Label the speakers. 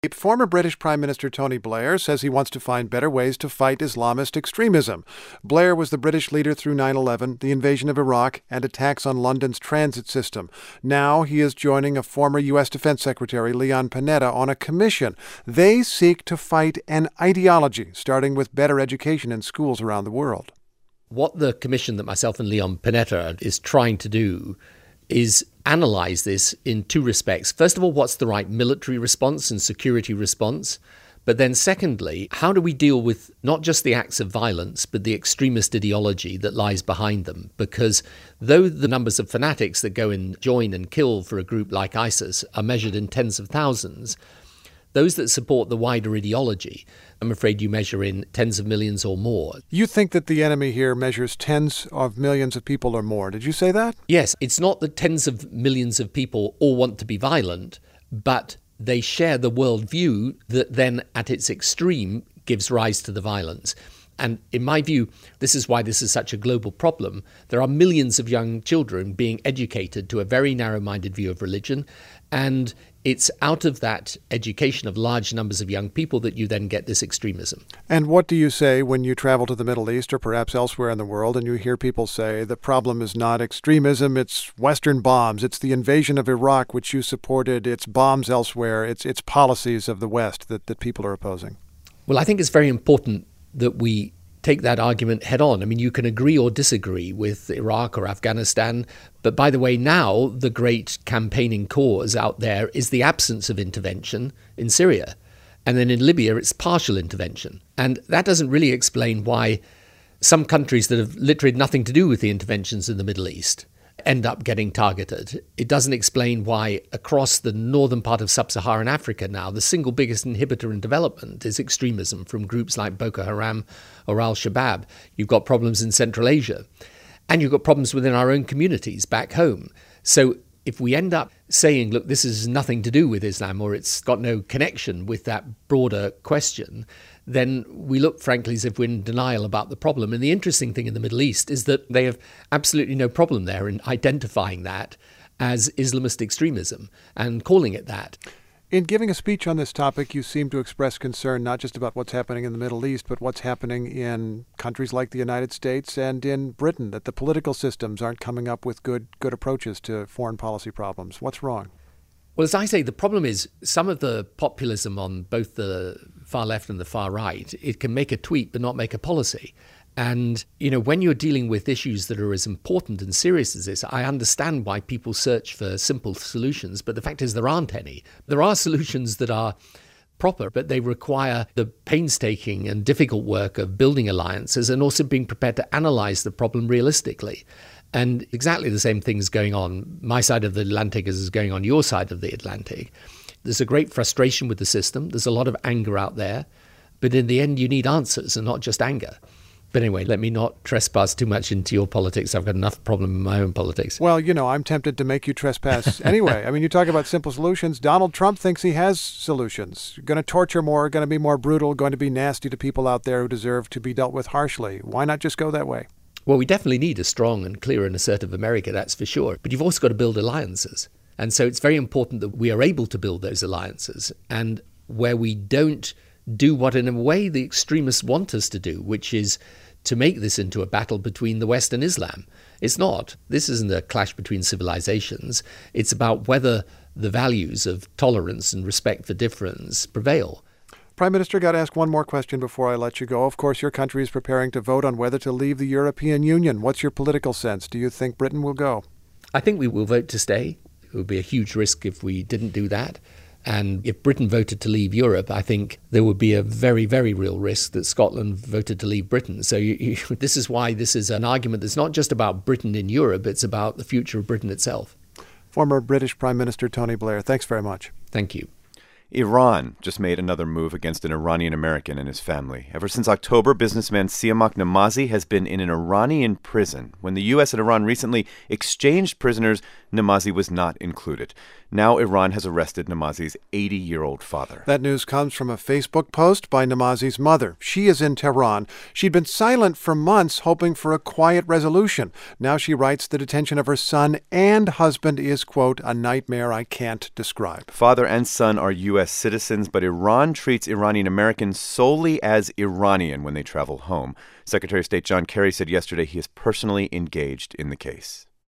Speaker 1: Former British Prime Minister Tony Blair says he wants to find better ways to fight Islamist extremism. Blair was the British leader through 9/11, the invasion of Iraq, and attacks on London's transit system. Now he is joining a former U.S. Defense Secretary, Leon Panetta, on a commission. They seek to fight an ideology, starting with better education in schools around the world.
Speaker 2: What the commission that myself and Leon Panetta is trying to do is analyze this in two respects. First of all, what's the right military response and security response? But then secondly, how do we deal with not just the acts of violence, but the extremist ideology that lies behind them? Because though the numbers of fanatics that go and join and kill for a group like ISIS are measured in tens of thousands, those that support the wider ideology, I'm afraid you measure in tens of millions or more.
Speaker 1: You think that the enemy here measures tens of millions of people or more. Did you say that?
Speaker 2: Yes, it's not that tens of millions of people all want to be violent, but they share the worldview that then at its extreme gives rise to the violence. And in my view, this is why this is such a global problem. There are millions of young children being educated to a very narrow-minded view of religion, and it's out of that education of large numbers of young people that you then get this extremism.
Speaker 1: And what do you say when you travel to the Middle East or perhaps elsewhere in the world and you hear people say the problem is not extremism, it's Western bombs, it's the invasion of Iraq, which you supported, it's bombs elsewhere, it's policies of the West that people are opposing?
Speaker 2: Well, I think it's very important that we take that argument head on. I mean, you can agree or disagree with Iraq or Afghanistan, but by the way, now the great campaigning cause out there is the absence of intervention in Syria. And then in Libya, it's partial intervention. And that doesn't really explain why some countries that have literally nothing to do with the interventions in the Middle East end up getting targeted. It doesn't explain why across the northern part of sub-Saharan Africa now, the single biggest inhibitor in development is extremism from groups like Boko Haram or Al-Shabaab. You've got problems in Central Asia, and you've got problems within our own communities back home. So if we end up saying, look, this has nothing to do with Islam, or it's got no connection with that broader question, then we look, frankly, as if we're in denial about the problem. And the interesting thing in the Middle East is that they have absolutely no problem there in identifying that as Islamist extremism and calling it that.
Speaker 1: In giving a speech on this topic, you seem to express concern not just about what's happening in the Middle East, but what's happening in countries like the United States and in Britain, that the political systems aren't coming up with good approaches to foreign policy problems. What's wrong?
Speaker 2: Well, as I say, the problem is some of the populism on both the far left and the far right, it can make a tweet but not make a policy. And, when you're dealing with issues that are as important and serious as this, I understand why people search for simple solutions, but the fact is there aren't any. There are solutions that are proper, but they require the painstaking and difficult work of building alliances and also being prepared to analyze the problem realistically. And exactly the same thing is going on my side of the Atlantic as is going on your side of the Atlantic. There's a great frustration with the system. There's a lot of anger out there. But in the end, you need answers and not just anger. But anyway, let me not trespass too much into your politics. I've got enough problem in my own politics.
Speaker 1: Well, I'm tempted to make you trespass anyway. I mean, you talk about simple solutions. Donald Trump thinks he has solutions. Going to torture more, going to be more brutal, going to be nasty to people out there who deserve to be dealt with harshly. Why not just go that way?
Speaker 2: Well, we definitely need a strong and clear and assertive America, that's for sure. But you've also got to build alliances. And so it's very important that we are able to build those alliances. And where we don't do what, in a way, the extremists want us to do, which is to make this into a battle between the West and Islam. It's not. This isn't a clash between civilizations. It's about whether the values of tolerance and respect for difference prevail.
Speaker 1: Prime Minister, got to ask one more question before I let you go. Of course, your country is preparing to vote on whether to leave the European Union. What's your political sense? Do you think Britain will go?
Speaker 2: I think we will vote to stay. It would be a huge risk if we didn't do that. And if Britain voted to leave Europe, I think there would be a very, very real risk that Scotland voted to leave Britain. So this is why this is an argument that's not just about Britain in Europe, it's about the future of Britain itself.
Speaker 1: Former British Prime Minister Tony Blair, thanks very much.
Speaker 2: Thank you.
Speaker 3: Iran just made another move against an Iranian American and his family. Ever since October, businessman Siamak Namazi has been in an Iranian prison. When the U.S. and Iran recently exchanged prisoners, Namazi was not included. Now Iran has arrested Namazi's 80-year-old father.
Speaker 1: That news comes from a Facebook post by Namazi's mother. She is in Tehran. She'd been silent for months, hoping for a quiet resolution. Now she writes the detention of her son and husband is, quote, a nightmare I can't describe.
Speaker 3: Father and son are U.S. citizens, but Iran treats Iranian Americans solely as Iranian when they travel home. Secretary of State John Kerry said yesterday he is personally engaged in the case.